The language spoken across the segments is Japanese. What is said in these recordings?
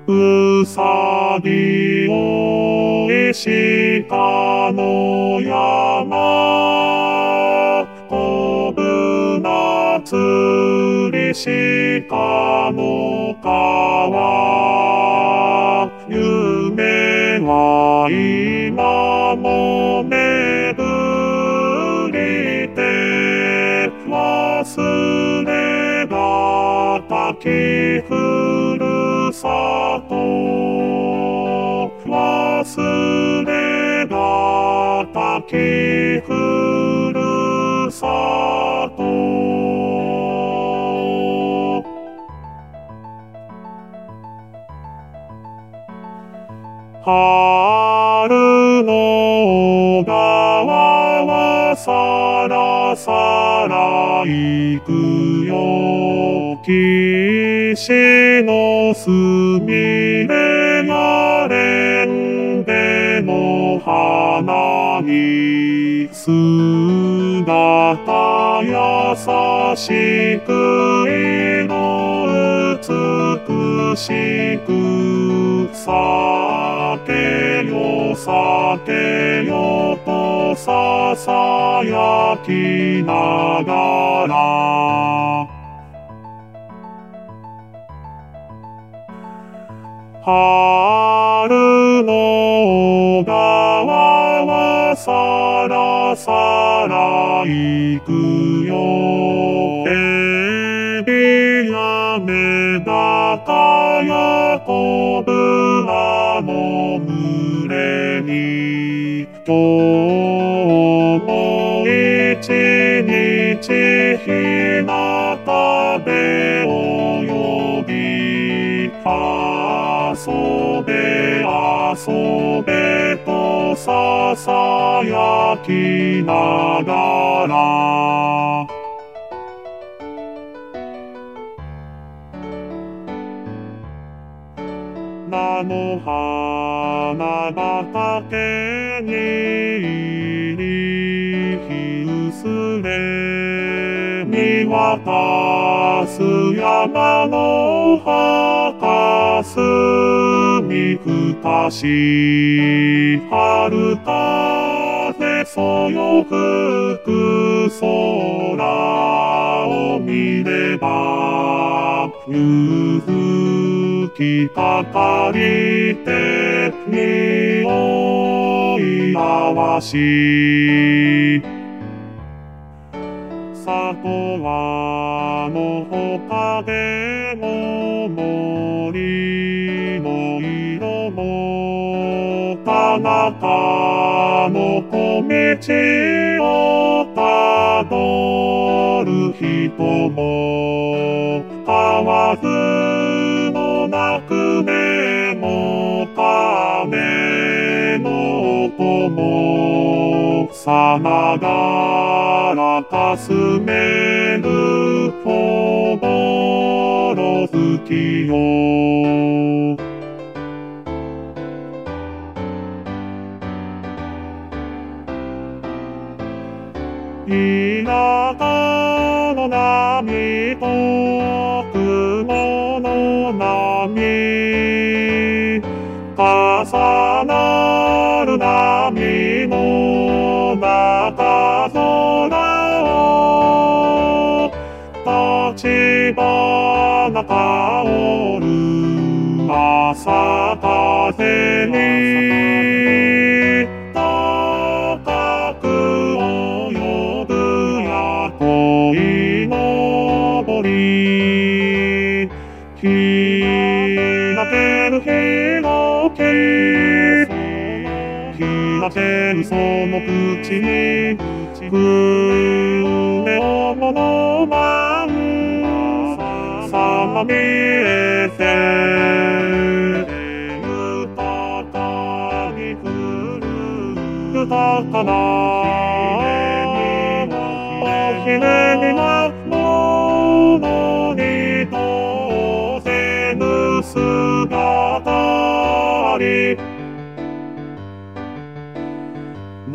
うさぎを石川の山、こぶなつり鹿の川、夢は今も巡りて、忘れがたきふるさと、忘れがたきふるさと。春の小川はさらさら行くよ。岸のすみれがれんでの花に姿優しく色美しく咲けよ咲けよとささやきながら、春の小川はさらさら行くよ。エビやメダカやコブラの群れに、今日も一日ひなたでおよび、遊べ遊べとささやきながら、菜の花畑に入り日薄れ、見渡す山の葉かすみふかし、春風そよ吹く空を見れば、夕吹きかかりて匂いあわし、里はのほかでも森の色も、彼方の小道をたどる人も、河津の鳴く目も亀の音も、さながらかすめるほぼろ月よ。田舎の波と雲の波、重なる波の中空を、立花香る朝風に、高く泳ぐや恋のぼり、開ける開け、開けるその口に、船をものまんさまみえて、豊かに降る豊かなおひれになものにとせぬ姿あり、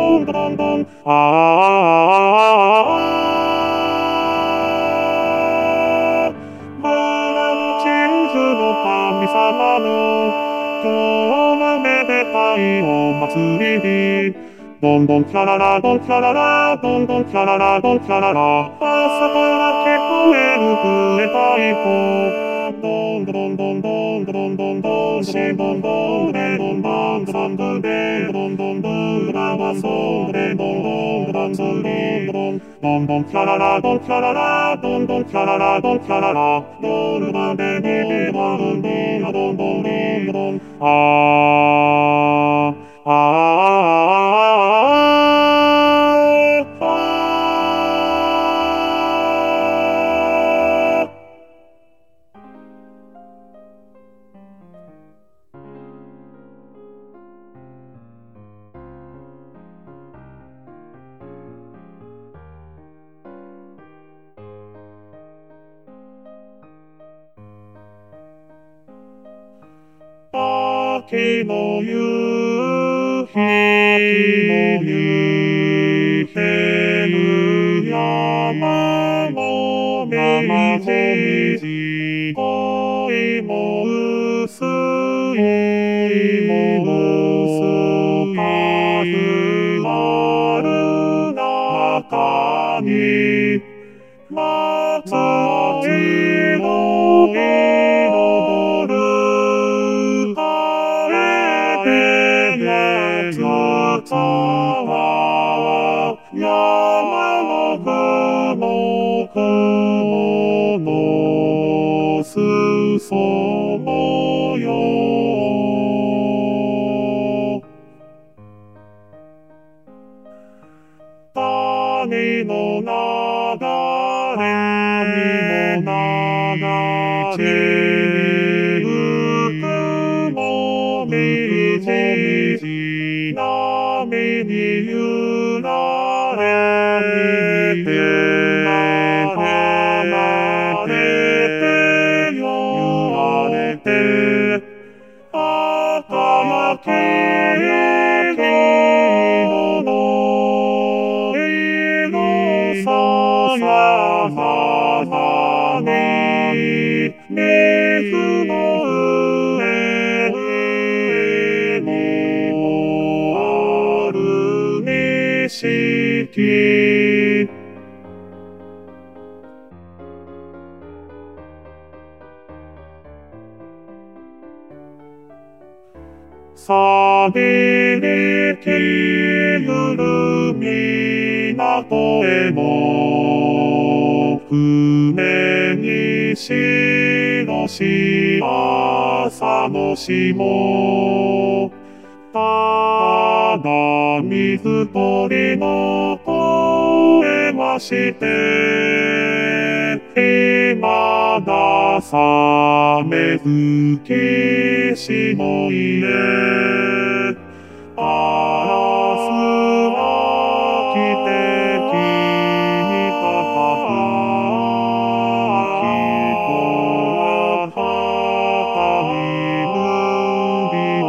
んどんどん、バラのチーズの神様の今日はめでたいお祭り日。どんどんキャララドンキャララどんどんキャララドンキャララ朝から聞こえる笛太鼓どんどんどんどんどんどんどんしどんどんでどんどんどんどんでどんどんどんラバソンでどんどんどんどんどんどんどんキャララドンキャララどんどんキャララドンキャララどんどんでどんどんどんどんどんどんどん秋の夕日ぬ山の虹恋も薄い数ある中松を彩るあえて夏沢山の雲の裾模様谷の流れにも流れゆくもみじ波に揺られて離れて揺られて赤や黄色のさやさに水の上にもある錦錆びきる港へも船に白し朝の霜ただ水鳥の声はして未だ覚めず騎士の家あらすは汽笛に叩く人は旗に海を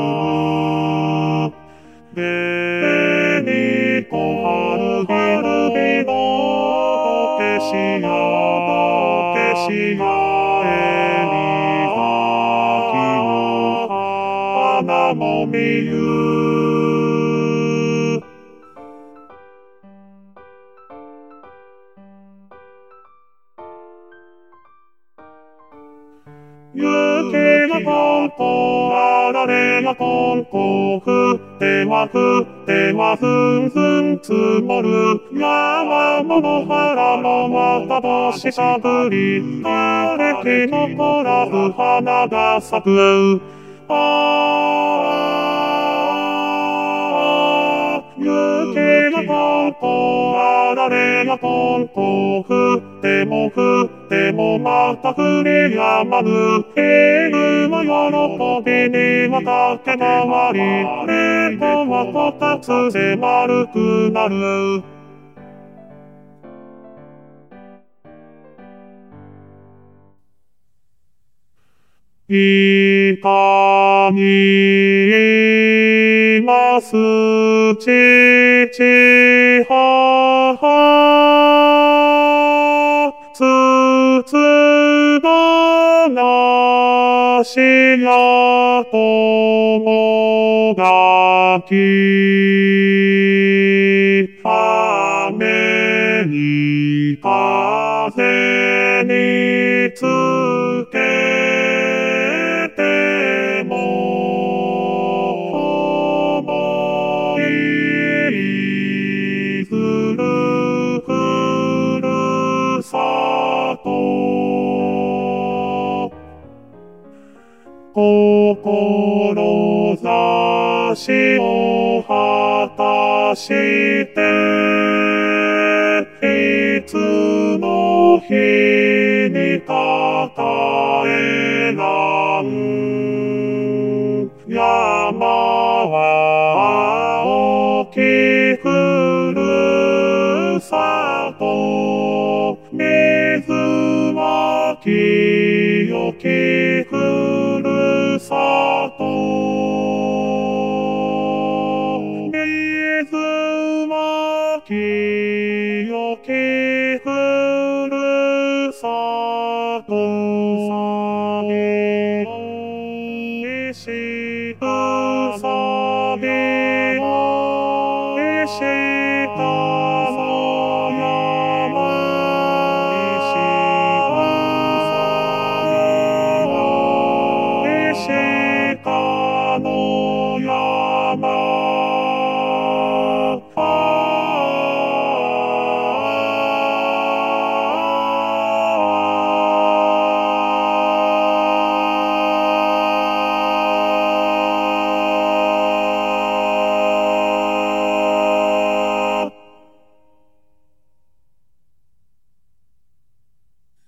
踏む紅子春日の消しや消しやえに咲きの花も見ゆ雪がポンポンあられがポンポン降っては降ってはふんふん積もる山も野原もまた星かぶり枯れ木残らず花が咲く雪がポンポンあられがポンポン降っても降ってもまた降りやまぬ犬の喜びには駆け回り猫はこたつで丸くなるいかにいます父母つつがなしや友がき雨に風につけても思いするふるさと志を果たしていつの日にたたえなん山は青きふるさと水は清きふるさと水は清きふるさと石うさびの石川山の